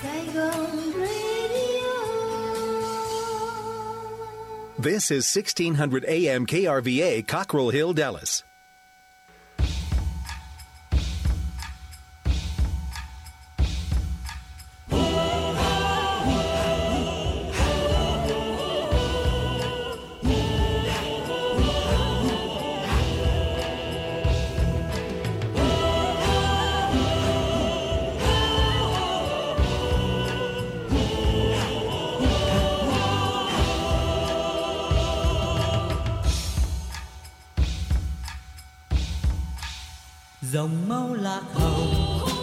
Saigon Radio. This is 1600 AM KRVA, Cockrell Hill, Dallas. Dòng máu lạc hồng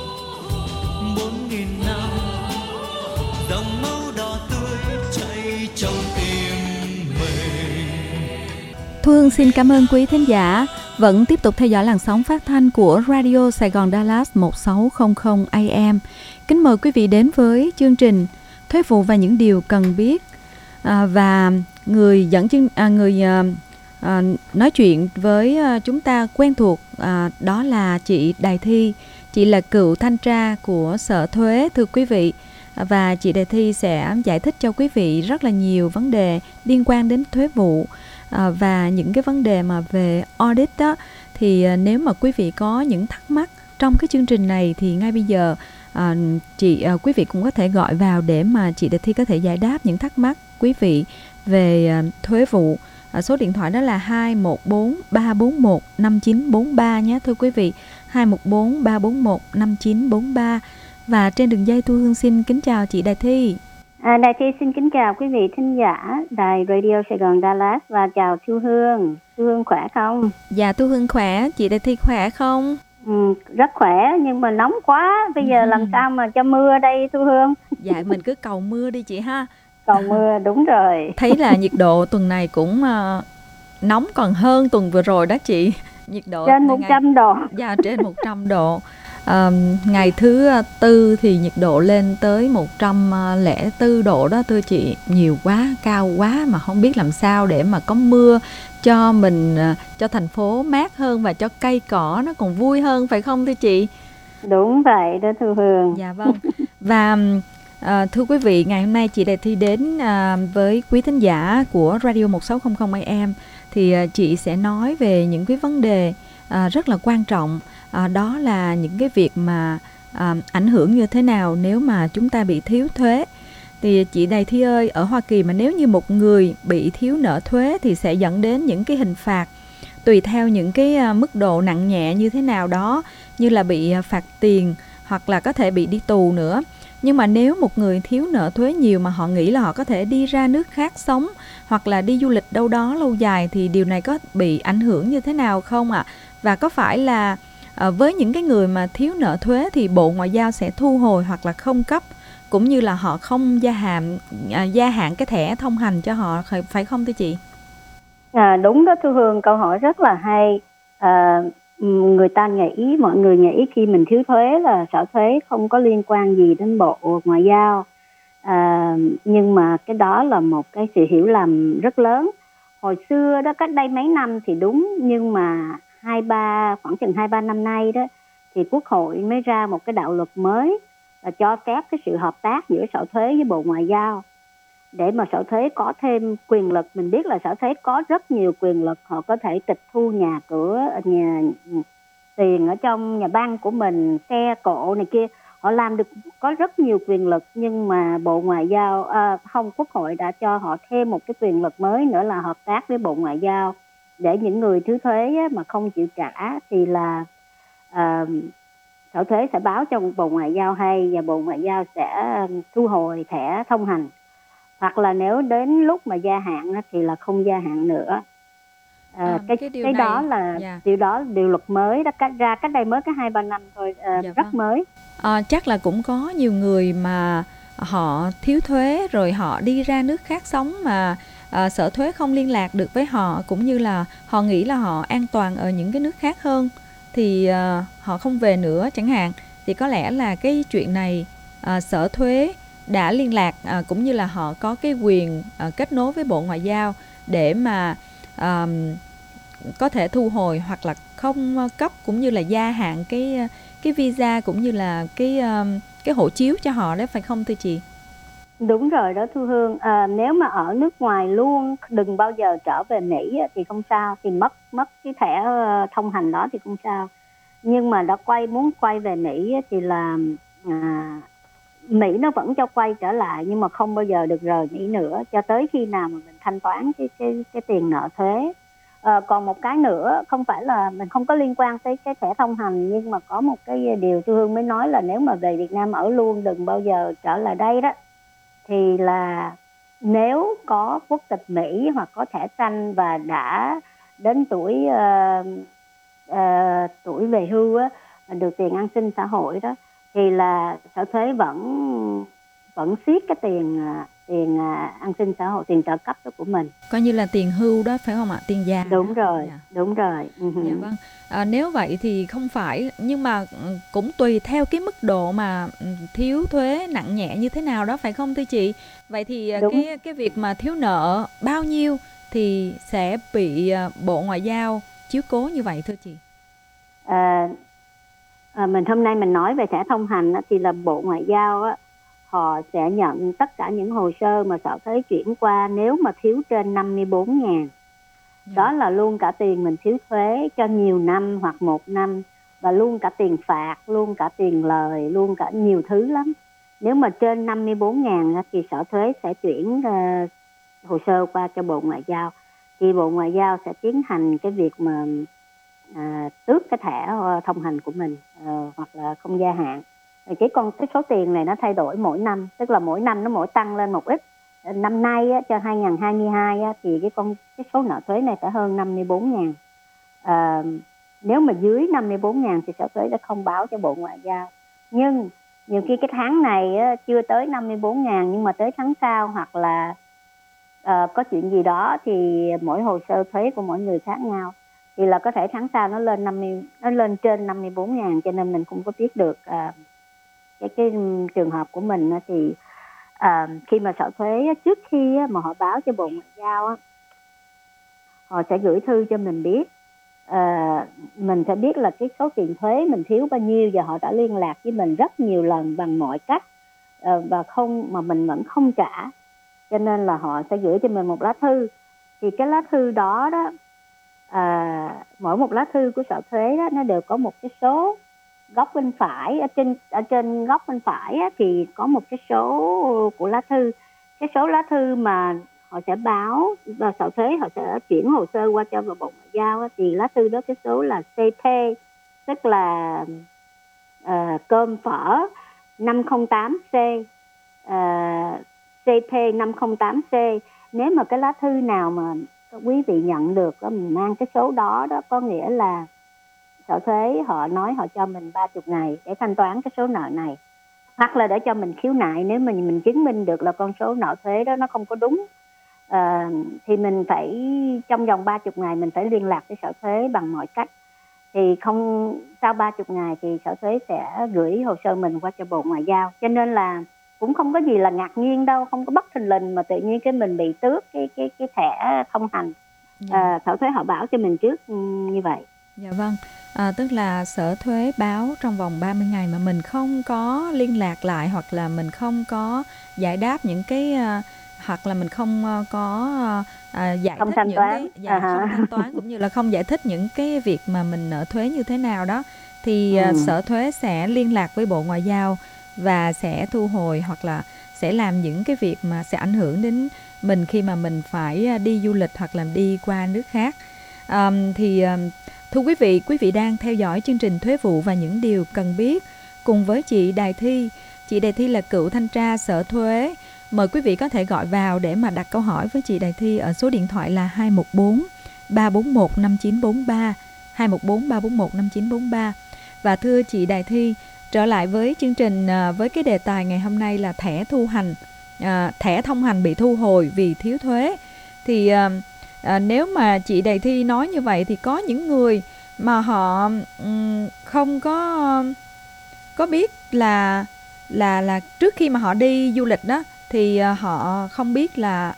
4.000 năm, dòng máu đỏ tươi chảy trong tim mình. Thu Hương xin cảm ơn quý thính giả vẫn tiếp tục theo dõi làn sóng phát thanh của Radio Sài Gòn Dallas 1600 AM. Kính mời quý vị đến với chương trình Thuế vụ và những điều cần biết, và người dẫn nói chuyện với chúng ta quen thuộc, đó là chị Đài Thi. Chị là cựu thanh tra của Sở Thuế, thưa quý vị. Và chị Đài Thi sẽ giải thích cho quý vị rất là nhiều vấn đề liên quan đến thuế vụ, và những cái vấn đề mà về audit đó. Thì nếu mà quý vị có những thắc mắc trong cái chương trình này thì ngay bây giờ quý vị cũng có thể gọi vào để mà chị Đài Thi có thể giải đáp những thắc mắc quý vị về thuế vụ. Số điện thoại đó là 214-341-5943 nhé thưa quý vị, 214-341-5943. Và trên đường dây Thu Hương xin kính chào chị Đài Thi. Đài Thi xin kính chào quý vị thính giả đài Radio Sài Gòn Dallas và chào Thu Hương. Thu Hương khỏe không? Dạ Thu Hương khỏe, chị Đài Thi khỏe không? Rất khỏe, nhưng mà nóng quá. Bây giờ làm sao mà cho mưa đây Thu Hương? Dạ mình cứ cầu mưa đi chị ha. Cầu mưa, đúng rồi. Thấy là nhiệt độ tuần này cũng nóng còn hơn tuần vừa rồi đó chị. Nhiệt độ trên 100 độ. Dạ trên 100 độ. Ngày thứ tư thì nhiệt độ lên tới 104 độ đó thưa chị. Nhiều quá, cao quá mà không biết làm sao để mà có mưa cho mình, cho thành phố mát hơn và cho cây cỏ nó còn vui hơn, phải không thưa chị? Đúng vậy đó Thu Hương. Dạ vâng. Và thưa quý vị, ngày hôm nay chị Đài Thi đến với quý thính giả của Radio 1600 AM thì chị sẽ nói về những cái vấn đề rất là quan trọng, đó là những cái việc mà ảnh hưởng như thế nào nếu mà chúng ta bị thiếu thuế. Thì chị Đài Thi ơi, ở Hoa Kỳ mà nếu như một người bị thiếu nợ thuế thì sẽ dẫn đến những cái hình phạt tùy theo những cái mức độ nặng nhẹ như thế nào đó, như là bị phạt tiền hoặc là có thể bị đi tù nữa. Nhưng mà nếu một người thiếu nợ thuế nhiều mà họ nghĩ là họ có thể đi ra nước khác sống hoặc là đi du lịch đâu đó lâu dài thì điều này có bị ảnh hưởng như thế nào không ạ? Và có phải là với những cái người mà thiếu nợ thuế thì Bộ Ngoại giao sẽ thu hồi hoặc là không cấp, cũng như là họ không gia hạn cái thẻ thông hành cho họ, phải không thưa chị? Đúng đó Thu Hương, câu hỏi rất là hay. Mọi người nghĩ khi mình thiếu thuế là Sở Thuế không có liên quan gì đến Bộ Ngoại giao, nhưng mà cái đó là một cái sự hiểu lầm rất lớn. Hồi xưa đó, cách đây mấy năm thì đúng, nhưng mà khoảng chừng 2-3 năm nay đó thì Quốc hội mới ra một cái đạo luật mới là cho phép cái sự hợp tác giữa Sở Thuế với Bộ Ngoại giao để mà Sở Thuế có thêm quyền lực. Mình biết là Sở Thuế có rất nhiều quyền lực, họ có thể tịch thu nhà cửa, tiền ở trong nhà băng của mình, xe cộ này kia, họ làm được, có rất nhiều quyền lực. Nhưng mà Bộ Ngoại giao Quốc hội đã cho họ thêm một cái quyền lực mới nữa là hợp tác với Bộ Ngoại giao, để những người thiếu thuế mà không chịu trả thì là Sở Thuế sẽ báo cho Bộ Ngoại giao hay, và Bộ Ngoại giao sẽ thu hồi thẻ thông hành, hoặc là nếu đến lúc mà gia hạn thì là không gia hạn nữa. Cái đó là điều luật mới đó, ra cách đây mới 2-3 năm thôi, rất mới. Chắc là cũng có nhiều người mà họ thiếu thuế rồi họ đi ra nước khác sống mà Sở Thuế không liên lạc được với họ, cũng như là họ nghĩ là họ an toàn ở những cái nước khác hơn thì họ không về nữa chẳng hạn. Thì có lẽ là cái chuyện này Sở Thuế đã liên lạc, cũng như là họ có cái quyền kết nối với Bộ Ngoại giao để mà có thể thu hồi hoặc là không cấp, cũng như là gia hạn cái visa cũng như là cái cái hộ chiếu cho họ đấy, phải không thưa chị? Đúng rồi đó Thu Hương. Nếu mà ở nước ngoài luôn, đừng bao giờ trở về Mỹ thì không sao, thì mất cái thẻ thông hành đó thì không sao. Nhưng mà muốn quay về Mỹ thì là Mỹ nó vẫn cho quay trở lại, nhưng mà không bao giờ được rời Mỹ nữa cho tới khi nào mà mình thanh toán cái tiền nợ thuế. Còn một cái nữa, không phải là mình không có liên quan tới cái thẻ thông hành, nhưng mà có một cái điều Thu Hương mới nói là nếu mà về Việt Nam ở luôn, đừng bao giờ trở lại đây đó, thì là nếu có quốc tịch Mỹ hoặc có thẻ xanh và đã đến tuổi về hưu á, được tiền an sinh xã hội đó, thì là sở thuế vẫn siết cái tiền an sinh xã hội, tiền trợ cấp đó của mình. Coi như là tiền hưu đó phải không ạ? Tiền già. Đúng rồi, Dạ. đúng rồi. Dạ vâng. Nếu vậy thì không phải, nhưng mà cũng tùy theo cái mức độ mà thiếu thuế nặng nhẹ như thế nào đó, phải không thưa chị? Vậy thì cái việc mà thiếu nợ bao nhiêu thì sẽ bị Bộ Ngoại giao chiếu cố như vậy thưa chị? Mình hôm nay mình nói về thẻ thông hành thì là Bộ Ngoại giao á, họ sẽ nhận tất cả những hồ sơ mà sở thuế chuyển qua nếu mà thiếu trên 54.000. Đó là luôn cả tiền mình thiếu thuế cho nhiều năm hoặc 1 năm, và luôn cả tiền phạt, luôn cả tiền lời, luôn cả nhiều thứ lắm. Nếu mà trên 54.000 thì sở thuế sẽ chuyển hồ sơ qua cho Bộ Ngoại giao. Thì Bộ Ngoại giao sẽ tiến hành cái việc mà tước cái thẻ thông hành của mình, hoặc là không gia hạn. Cái số tiền này nó thay đổi mỗi năm, tức là mỗi năm nó tăng lên một ít. Năm nay cho 2022 thì cái số nợ thuế này phải hơn 54.000. Nếu mà dưới 54.000 thì sở thuế sẽ không báo cho Bộ Ngoại giao. Nhưng nhiều khi cái tháng này chưa tới 54.000 nhưng mà tới tháng sau, hoặc là có chuyện gì đó thì mỗi hồ sơ thuế của mỗi người khác nhau, thì là có thể tháng sau nó lên trên 54.000, cho nên mình không có biết được cái trường hợp của mình. Thì khi mà sở thuế trước khi mà họ báo cho Bộ Ngoại giao, họ sẽ gửi thư cho mình biết. Mình sẽ biết là cái số tiền thuế mình thiếu bao nhiêu, và họ đã liên lạc với mình rất nhiều lần bằng mọi cách, mà mình vẫn không trả, cho nên là họ sẽ gửi cho mình một lá thư. Thì cái lá thư đó mỗi một lá thư của sở thuế đó, nó đều có một cái số góc bên phải, ở trên góc bên phải thì có một cái số của lá thư. Cái số lá thư mà họ sẽ báo và sở thuế họ sẽ chuyển hồ sơ qua cho Bộ Ngoại giao thì lá thư đó cái số là CP, tức là cơm phở 508C, CP 508C. Nếu mà cái lá thư nào mà quý vị nhận được mình mang cái số đó, có nghĩa là sở thuế họ nói họ cho mình 30 ngày để thanh toán cái số nợ này, hoặc là để cho mình khiếu nại nếu mà mình chứng minh được là con số nợ thuế đó nó không có đúng. Thì mình phải trong vòng 30 ngày mình phải liên lạc với sở thuế bằng mọi cách. Thì sau 30 ngày thì sở thuế sẽ gửi hồ sơ mình qua cho Bộ Ngoại giao. Cho nên là cũng không có gì là ngạc nhiên đâu, không có bất thình lình mà tự nhiên cái mình bị tước cái thẻ thông hành. Sở thuế họ báo cho mình trước như vậy. Dạ vâng. Tức là sở thuế báo trong vòng 30 ngày mà mình không có liên lạc lại, hoặc là mình không có giải đáp những cái hoặc là mình không có giải không thích thanh những toán. cái không thanh toán cũng như là không giải thích những cái việc mà mình nợ thuế như thế nào đó, thì sở thuế sẽ liên lạc với Bộ Ngoại giao và sẽ thu hồi, hoặc là sẽ làm những cái việc mà sẽ ảnh hưởng đến mình khi mà mình phải đi du lịch hoặc là đi qua nước khác. Thưa quý vị đang theo dõi chương trình Thuế vụ và những điều cần biết cùng với chị Đài Thi. Chị Đài Thi là cựu thanh tra Sở Thuế. Mời quý vị có thể gọi vào để mà đặt câu hỏi với chị Đài Thi ở số điện thoại là 214 341 5943, 214 341 5943. Và thưa chị Đài Thi, trở lại với chương trình với cái đề tài ngày hôm nay là thẻ thông hành bị thu hồi vì thiếu thuế. Thì nếu mà chị Đài Thi nói như vậy thì có những người mà họ không có biết là trước khi mà họ đi du lịch đó thì họ không biết là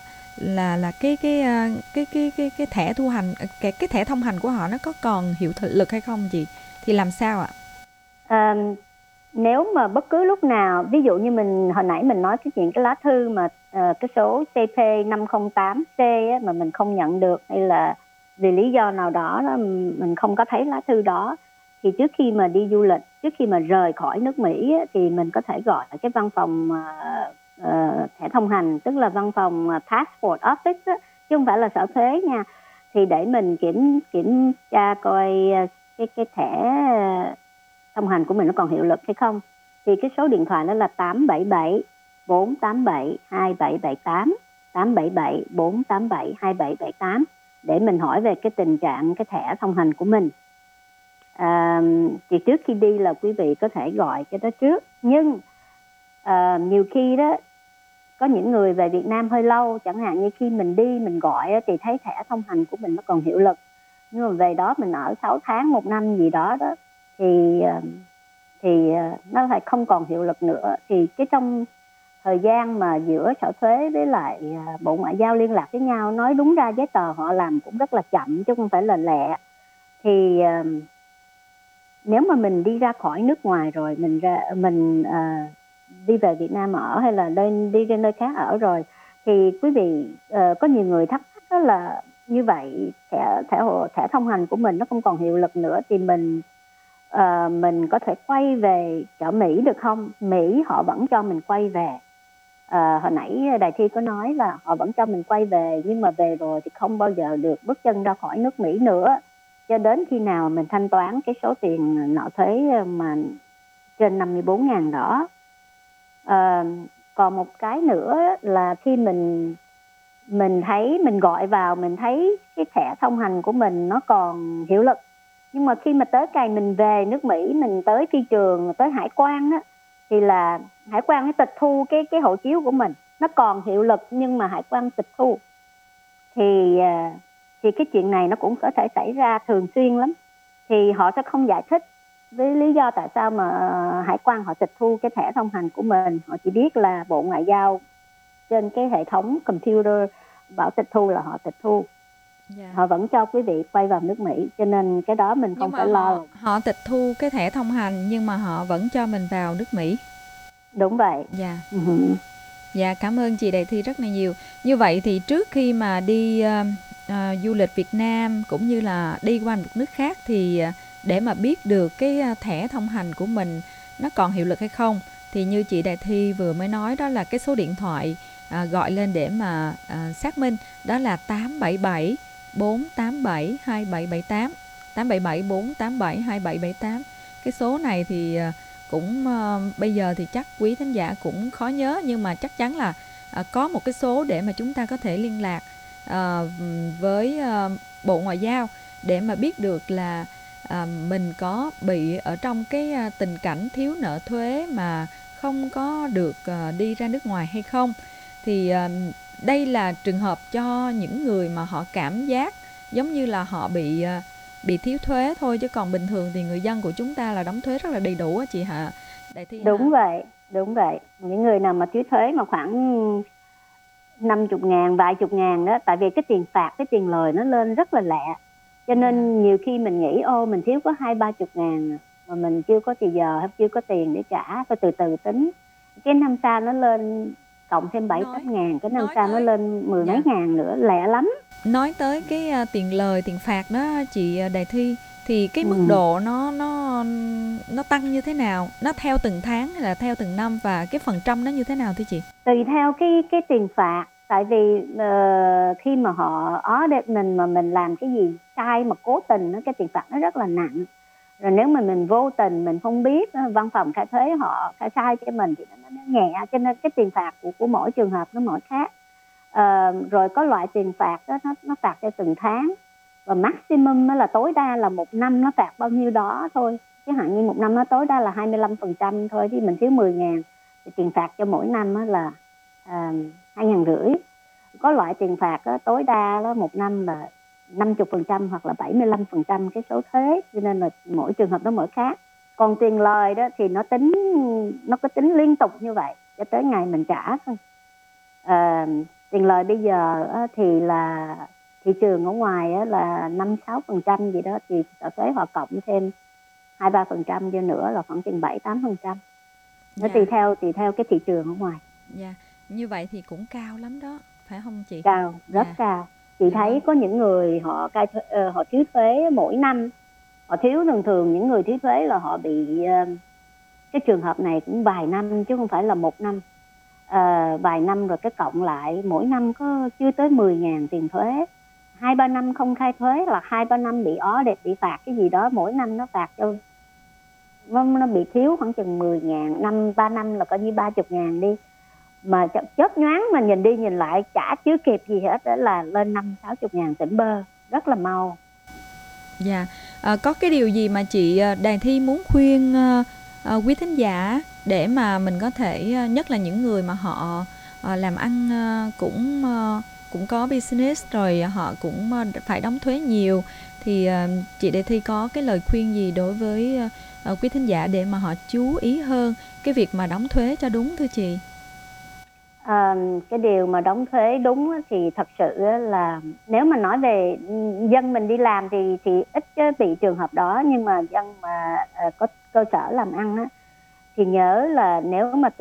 cái thẻ thu hành, cái thẻ thông hành của họ nó có còn hiệu lực hay không chị, thì làm sao ạ? nếu mà bất cứ lúc nào, ví dụ như mình hồi nãy mình nói cái chuyện cái lá thư mà cái số CP508C á, mà mình không nhận được, hay là vì lý do nào đó mình không có thấy lá thư đó, thì trước khi mà đi du lịch, trước khi mà rời khỏi nước Mỹ á, thì mình có thể gọi cái văn phòng thẻ thông hành, tức là văn phòng Passport Office á, chứ không phải là sở thuế nha, thì để mình kiểm tra coi cái thẻ thông hành của mình nó còn hiệu lực hay không. Thì cái số điện thoại đó là 877-487-2778, 877-487-2778, để mình hỏi về cái tình trạng cái thẻ thông hành của mình. Thì trước khi đi là quý vị có thể gọi cái đó trước. Nhưng nhiều khi đó, có những người về Việt Nam hơi lâu, chẳng hạn như khi mình đi mình gọi thì thấy thẻ thông hành của mình nó còn hiệu lực, nhưng mà về đó mình ở 6 tháng 1 năm gì đó thì nó lại không còn hiệu lực nữa. Thì cái trong thời gian mà giữa sở thuế với lại Bộ Ngoại giao liên lạc với nhau, nói đúng ra giấy tờ họ làm cũng rất là chậm chứ không phải là lẹ. Thì nếu mà mình đi ra khỏi nước ngoài rồi, mình đi về Việt Nam ở, hay là đi ra nơi khác ở rồi, thì quý vị có nhiều người thắc mắc đó là như vậy thẻ thông hành của mình nó không còn hiệu lực nữa, thì mình có thể quay về ở Mỹ được không? Mỹ họ vẫn cho mình quay về. Hồi nãy Đài Thi có nói là họ vẫn cho mình quay về, nhưng mà về rồi thì không bao giờ được bước chân ra khỏi nước Mỹ nữa, cho đến khi nào mình thanh toán cái số tiền nợ thuế mà trên 54.000 đó. Còn một cái nữa là khi mình thấy, mình gọi vào, mình thấy cái thẻ thông hành của mình nó còn hiệu lực, nhưng mà khi mà tới ngày mình về nước Mỹ, mình tới phi trường, tới hải quan á, thì là hải quan nó tịch thu cái hộ chiếu của mình, nó còn hiệu lực nhưng mà hải quan tịch thu. Thì cái chuyện này nó cũng có thể xảy ra thường xuyên lắm. Thì họ sẽ không giải thích với lý do tại sao mà hải quan họ tịch thu cái thẻ thông hành của mình. Họ chỉ biết là Bộ Ngoại giao trên cái hệ thống computer bảo tịch thu là họ tịch thu. Họ vẫn cho quý vị quay vào nước Mỹ, cho nên cái đó mình không phải lo. Họ tịch thu cái thẻ thông hành nhưng mà họ vẫn cho mình vào nước Mỹ. Đúng vậy. Dạ. Dạ, cảm ơn chị Đại Thi rất là nhiều. Như vậy thì trước khi mà đi du lịch Việt Nam cũng như là đi qua một nước khác, thì để mà biết được cái thẻ thông hành của mình nó còn hiệu lực hay không, thì như chị Đại Thi vừa mới nói, đó là cái số điện thoại gọi lên để mà xác minh, đó là 877 487 2778, 877 487 2778. Cái số này thì cũng bây giờ thì chắc quý thính giả cũng khó nhớ, nhưng mà chắc chắn là có một cái số để mà chúng ta có thể liên lạc với Bộ Ngoại giao để mà biết được là mình có bị ở trong cái tình cảnh thiếu nợ thuế mà không có được đi ra nước ngoài hay không. Thì đây là trường hợp cho những người mà họ cảm giác giống như là họ bị thiếu thuế thôi, chứ còn bình thường thì người dân của chúng ta là đóng thuế rất là đầy đủ á chị hả Đại Thi? Đúng vậy. Những người nào mà thiếu thuế mà khoảng 50.000, vài chục ngàn đó, tại vì cái tiền phạt, cái tiền lời nó lên rất là lẹ, cho nên nhiều khi mình nghĩ mình thiếu có 20-30 ngàn mà mình chưa có tiền giờ, chưa có tiền để trả, phải từ từ tính. Cái năm sau nó lên cộng thêm 7-8 ngàn, cái năm sau nó lên 10 mấy ngàn nữa, lẹ lắm. Nói tới cái tiền lời, tiền phạt đó chị Đại Thi, thì cái mức độ nó tăng như thế nào? Nó theo từng tháng hay là theo từng năm, và cái phần trăm nó như thế nào thưa chị? Tùy theo cái tiền phạt, tại vì khi mà họ audit mình mà mình làm cái gì sai mà cố tình, cái tiền phạt nó rất là nặng. Rồi nếu mà mình vô tình, mình không biết, văn phòng khai thuế họ khai sai cho mình thì nó nhẹ, cho nên cái tiền phạt của mỗi trường hợp nó mỗi khác. Rồi có loại tiền phạt đó, nó phạt theo từng tháng, và maximum là tối đa là 1 năm nó phạt bao nhiêu đó thôi. Chứ hạn như 1 năm nó tối đa là 25% thôi, thì mình thiếu 10 ngàn thì tiền phạt cho mỗi năm là 2.500. Có loại tiền phạt đó, tối đa đó 1 năm là 50% hoặc là 75% cái số thuế, cho nên là mỗi trường hợp nó mỗi khác. Còn tiền lời đó thì nó có tính liên tục như vậy cho tới ngày mình trả thôi. Tiền lời bây giờ thì là thị trường ở ngoài là 5-6% gì đó, thì sở thuế họ cộng thêm 2-3% cho nữa là khoảng chừng 7-8%. Nó Dạ. tùy theo cái thị trường ở ngoài. Dạ, như vậy thì cũng cao lắm đó, phải không chị? Cao, rất Dạ. cao. Chị Dạ thấy vâng. có những người họ họ thiếu thuế mỗi năm. Họ thiếu thường những người thiếu thuế là họ bị cái trường hợp này cũng vài năm chứ không phải là một năm. Vài năm rồi cái cộng lại mỗi năm có chưa tới 10.000 tiền thuế. 2-3 năm không khai thuế là 2-3 năm bị audit, bị phạt cái gì đó, mỗi năm nó phạt cho nó bị thiếu khoảng chừng 10.000, 3 năm là coi như 30.000 đi. Mà chớp nhoáng mà nhìn đi nhìn lại chả chưa kịp gì hết, đó là lên 50-60.000 tỉnh bơ, rất là mau. Dạ, có cái điều gì mà chị Đàn Thi muốn khuyên quý thính giả để mà mình có thể, nhất là những người mà họ làm ăn cũng có business rồi họ cũng phải đóng thuế nhiều, thì chị Đàn Thi có cái lời khuyên gì đối với quý thính giả để mà họ chú ý hơn cái việc mà đóng thuế cho đúng thưa chị? Cái điều mà đóng thuế đúng thì thật sự là nếu mà nói về dân mình đi làm thì ít bị trường hợp đó, nhưng mà dân mà có cơ sở làm ăn á, thì nhớ là nếu mà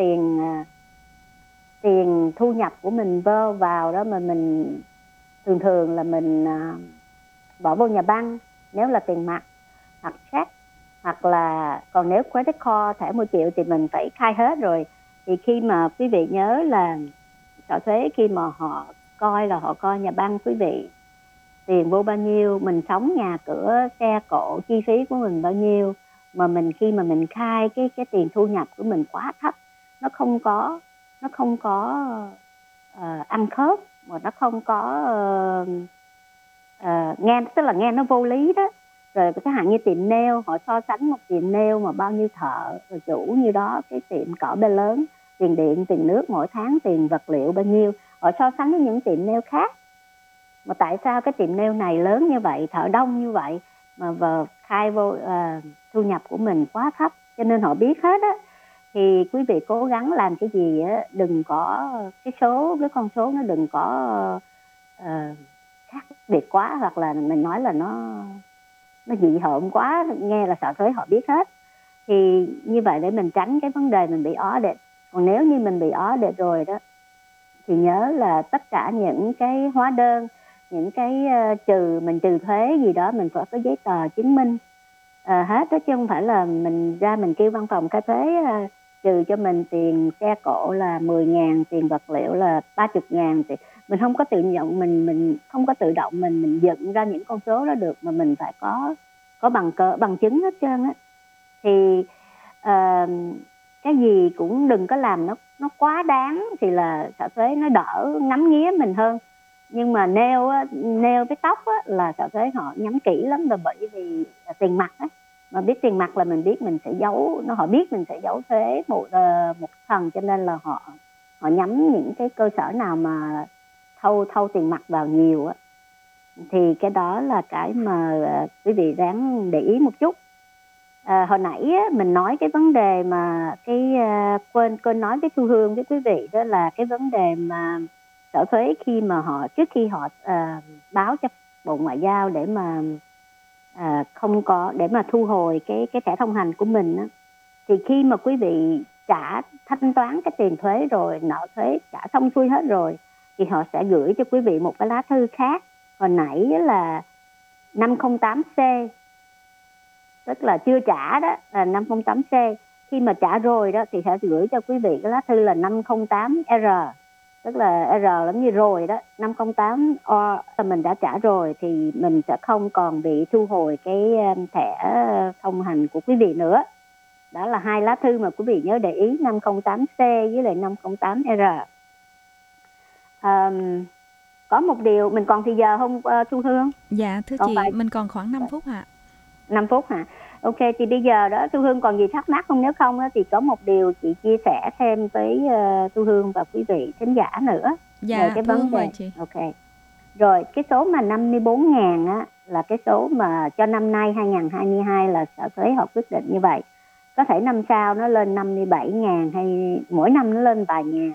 tiền thu nhập của mình vào đó mà mình thường là mình bỏ vô nhà băng, nếu là tiền mặt hoặc check, hoặc là còn nếu credit card thẻ 1 triệu thì mình phải khai hết rồi. Thì khi mà quý vị nhớ là sở thuế khi mà họ coi nhà băng quý vị tiền vô bao nhiêu, mình sống nhà cửa xe cộ chi phí của mình bao nhiêu, mà khi mà mình khai cái tiền thu nhập của mình quá thấp, nó không có ăn khớp, mà nó không có nghe nó vô lý đó. Rồi cái hạn như tiệm nail, họ so sánh một tiệm nail mà bao nhiêu thợ rồi chủ như đó, cái tiệm cỡ bê lớn, tiền điện, tiền nước mỗi tháng, tiền vật liệu bao nhiêu, họ so sánh với những tiệm nail khác. Mà tại sao cái tiệm nail này lớn như vậy, thợ đông như vậy, mà khai vô thu nhập của mình quá thấp, cho nên họ biết hết á. Thì quý vị cố gắng làm cái gì á, đừng có cái con số nó đừng có khác biệt quá, hoặc là mình nói là nó dị hợm quá, nghe là sợ thuế họ biết hết. Thì như vậy để mình tránh cái vấn đề mình bị audit. Còn nếu như mình bị audit rồi đó, thì nhớ là tất cả những cái hóa đơn, những cái mình trừ thuế gì đó, mình phải có giấy tờ chứng minh hết đó, chứ không phải là mình kêu văn phòng khai thuế trừ cho mình tiền xe cộ là 10.000, tiền vật liệu là 30.000. Thì mình không có tự động, mình không có tự động mình dựng ra những con số đó được, mà mình phải có bằng chứng hết trơn á. Thì cái gì cũng đừng có làm nó quá đáng, thì là sở thuế nó đỡ ngắm nghía mình hơn. Nhưng mà nail cái tóc á, là sở thuế họ nhắm kỹ lắm, là bởi vì tiền mặt á, mà biết tiền mặt là mình biết mình sẽ giấu, họ biết mình sẽ giấu thuế một phần, cho nên là họ nhắm những cái cơ sở nào mà thâu tiền mặt vào nhiều á. Thì cái đó là cái mà quý vị ráng để ý một chút. Hồi nãy á, mình nói cái vấn đề mà quên nói với Thu Hương với quý vị, đó là cái vấn đề mà sở thuế khi mà trước khi họ báo cho Bộ Ngoại giao để mà để mà thu hồi cái thẻ thông hành của mình á, thì khi mà quý vị thanh toán cái tiền thuế rồi, nợ thuế trả xong xuôi hết rồi, thì họ sẽ gửi cho quý vị một cái lá thư khác. Hồi nãy là 508C, tức là chưa trả đó là 508C. Khi mà trả rồi đó thì sẽ gửi cho quý vị cái lá thư là 508R, tức là R giống như rồi đó, 508O là mình đã trả rồi, thì mình sẽ không còn bị thu hồi cái thẻ thông hành của quý vị nữa. Đó là hai lá thư mà quý vị nhớ để ý, 508C với lại 508R. Có một điều, mình còn thì giờ không Thu Hương? Dạ thưa chị, mình còn khoảng 5 phút ạ. 5 phút hả? Ok, thì bây giờ đó Thu Hương còn gì thắc mắc không? Nếu không thì có một điều chị chia sẻ thêm với Thu Hương và quý vị thính giả nữa. Dạ, cái vấn đề chị. Ok. Rồi, cái số mà 54.000 á là cái số mà cho năm nay 2022 là sở thuế họ quyết định như vậy. Có thể năm sau nó lên 57.000 hay mỗi năm nó lên vài ngàn.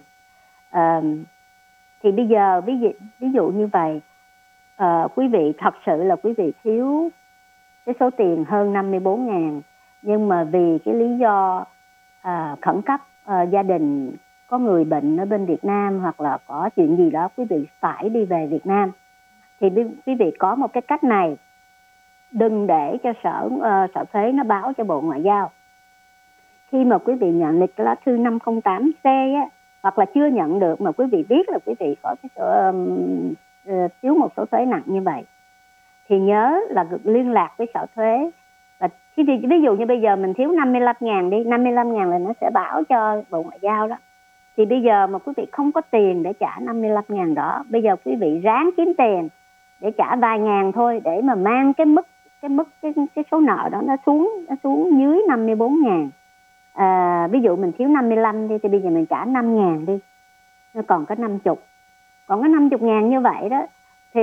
Thì bây giờ ví dụ như vậy, quý vị thật sự là quý vị thiếu cái số tiền hơn 54.000, Nhưng mà vì cái lý do khẩn cấp, gia đình có người bệnh ở bên Việt Nam hoặc là có chuyện gì đó quý vị phải đi về Việt Nam, thì quý vị có một cái cách này: đừng để cho sở thuế nó báo cho Bộ Ngoại giao. Khi mà quý vị nhận được lá thư 508C á, hoặc là chưa nhận được mà quý vị biết là quý vị có cái thiếu một số thuế nặng như vậy, thì nhớ là liên lạc với sở thuế. Và ví dụ như bây giờ mình thiếu 55.000 đi, 55.000 là nó sẽ báo cho Bộ Ngoại giao đó. Thì bây giờ mà quý vị không có tiền để trả 55.000 đó, bây giờ quý vị ráng kiếm tiền để trả vài ngàn thôi, để mà mang cái số nợ đó nó xuống dưới 54.000. Ví dụ mình thiếu 55 đi, thì bây giờ mình trả 5.000 đi, nó còn có 50. Còn có 50.000 như vậy đó, thì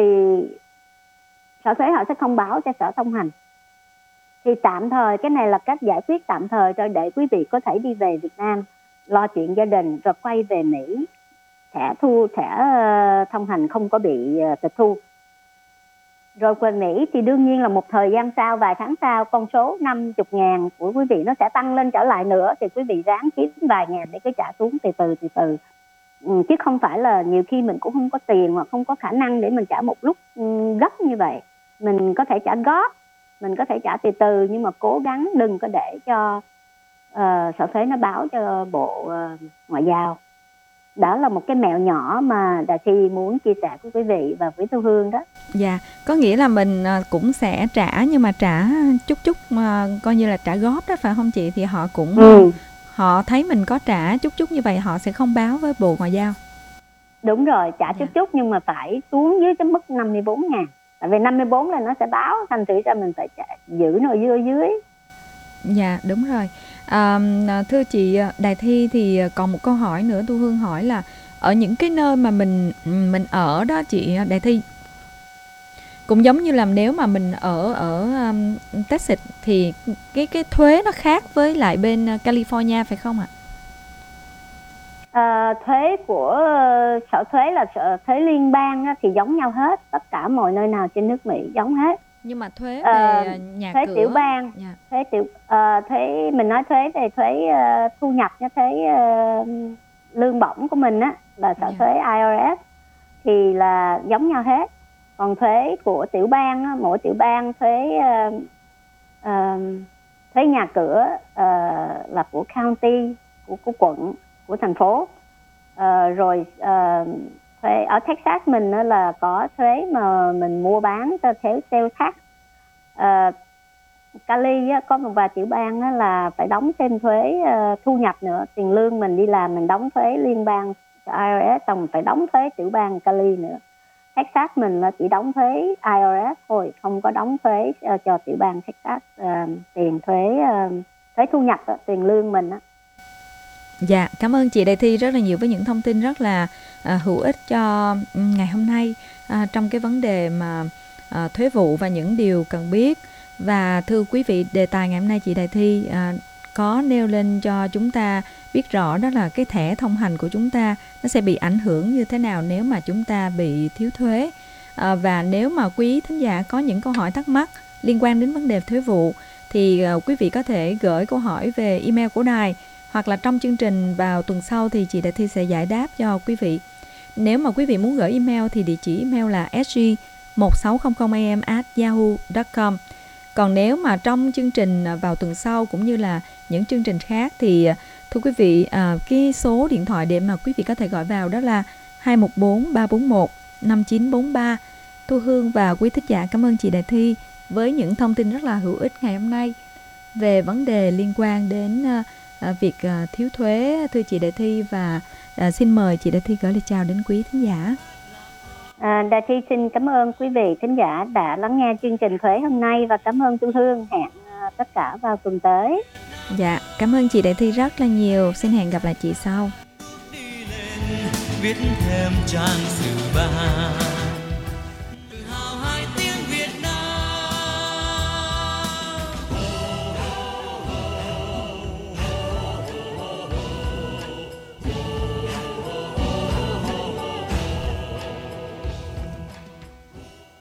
sở thuế họ sẽ không báo cho sở thông hành. Thì tạm thời cái này là cách giải quyết tạm thời thôi, để quý vị có thể đi về Việt Nam lo chuyện gia đình rồi quay về Mỹ. Thẻ thông hành không có bị tịch thu. Rồi về Mỹ thì đương nhiên là một thời gian sau, vài tháng sau, con số 50.000 của quý vị nó sẽ tăng lên trở lại nữa, thì quý vị ráng kiếm vài ngàn để cứ trả xuống từ từ. Chứ không phải là nhiều khi mình cũng không có tiền hoặc không có khả năng để mình trả một lúc gấp như vậy. Mình có thể trả góp, mình có thể trả từ từ, nhưng mà cố gắng đừng có để cho sở thuế nó báo cho Bộ Ngoại giao. Đó là một cái mẹo nhỏ mà Đà Thi muốn chia sẻ với quý vị và với Thu Hương đó. Dạ, có nghĩa là mình cũng sẽ trả, nhưng mà trả chút coi như là trả góp đó, phải không chị? Thì họ cũng họ thấy mình có trả chút như vậy, họ sẽ không báo với Bộ Ngoại giao. Đúng rồi, trả chút nhưng mà phải xuống dưới cái mức 54.000. Tại vì 54 là nó sẽ báo, thành thử ra mình phải giữ nó ở dưới. Dạ, đúng rồi. Thưa chị Đài Thi, thì còn một câu hỏi nữa Thu Hương hỏi là ở những cái nơi mà mình ở đó chị Đài Thi, cũng giống như là nếu mà mình ở Texas thì cái thuế nó khác với lại bên California phải không ạ? Thuế của sở thuế là thuế liên bang á, thì giống nhau hết, tất cả mọi nơi nào trên nước Mỹ giống hết. Nhưng mà thuế về nhà thuế cửa, tiểu bang, thuế mình nói thuế về thuế thu nhập nha, thuế lương bổng của mình á là sở thuế IRS thì là giống nhau hết. Còn thuế của tiểu bang á, mỗi tiểu bang thuế nhà cửa là của county, của quận, của thành phố. Rồi thuế ở Texas mình là có thuế mà mình mua bán theo sales tax. Cali có một vài tiểu bang là phải đóng thêm thuế thu nhập nữa, tiền lương mình đi làm mình đóng thuế liên bang IRS, xong phải đóng thuế tiểu bang Cali nữa. Texas mình là chỉ đóng thuế IRS thôi, không có đóng thuế cho tiểu bang Texas tiền thuế thu nhập tiền lương mình á. Dạ, cảm ơn chị Đài Thi rất là nhiều với những thông tin rất là hữu ích cho ngày hôm nay trong cái vấn đề mà thuế vụ và những điều cần biết. Và thưa quý vị, đề tài ngày hôm nay chị Đài Thi có nêu lên cho chúng ta biết rõ đó là cái thẻ thông hành của chúng ta nó sẽ bị ảnh hưởng như thế nào nếu mà chúng ta bị thiếu thuế. Và nếu mà quý thính giả có những câu hỏi thắc mắc liên quan đến vấn đề thuế vụ thì quý vị có thể gửi câu hỏi về email của đài, hoặc là trong chương trình vào tuần sau thì chị Đài Thi sẽ giải đáp cho quý vị. Nếu mà quý vị muốn gửi email thì địa chỉ email là sg1600am@yahoo.com. Còn nếu mà trong chương trình vào tuần sau cũng như là những chương trình khác thì thưa quý vị, cái số điện thoại để mà quý vị có thể gọi vào đó là 214-341-5943. Thu Hương và quý thính giả cảm ơn chị Đài Thi với những thông tin rất là hữu ích ngày hôm nay về vấn đề liên quan đến việc thiếu thuế, thưa chị Đài Thi. Và xin mời chị Đài Thi gửi lời chào đến quý thính giả. Đài Thi xin cảm ơn quý vị thính giả đã lắng nghe chương trình thuế hôm nay, và cảm ơn Thu Hương. Hẹn tất cả vào tuần tới. Dạ, cảm ơn chị Đài Thi rất là nhiều. Xin hẹn gặp lại chị sau. Đi lên viết thêm trang sử ba.